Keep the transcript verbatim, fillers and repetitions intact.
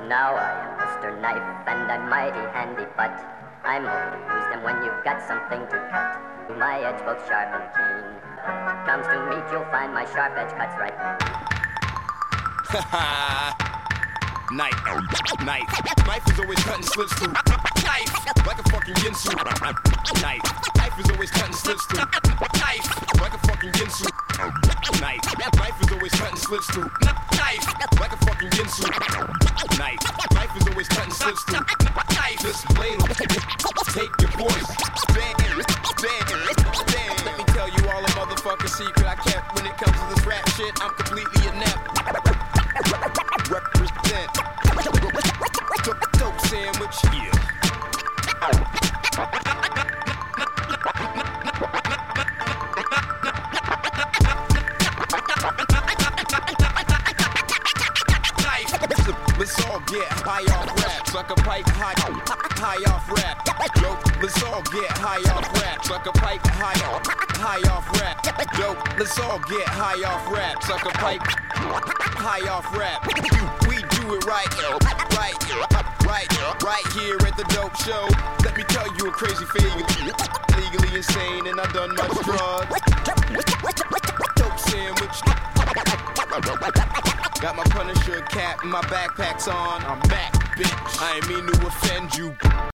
Now I am Mister Knife and I'm mighty handy, but I'm only use them when you've got something to cut. My edge both sharp and keen. Comes to meat, you'll find my sharp edge cuts right. Knife, knife, knife is always cutting slips through. Knife, like a fucking Ginsu. Knife, knife is always cutting slips through. Knife, like a fucking Ginsu. Knife, knife is always cutting slips through. Knife, like a fucking Ginsu. Knife, knife is always cutting slips through. Knife, this blade will take your voice. Damn, damn, damn. Let me tell you all a motherfucking secret I kept when it comes to this rap shit. I'm completely inept. Represent dope, dope sandwich, yeah. Let's all get high off rap, suck a pipe high, high off rap. Yo, let's all get high off rap, suck a pipe high off, high off rap. Yo, let's all get high off rap, suck a pipe high off rap. We do it right, right, right, right here at the Dope Show. Let me tell you a crazy thing, legally insane and I've done much drugs. Dope sandwich. Got my Punisher cap and my backpack's on. I'm back, bitch. I ain't mean to offend you.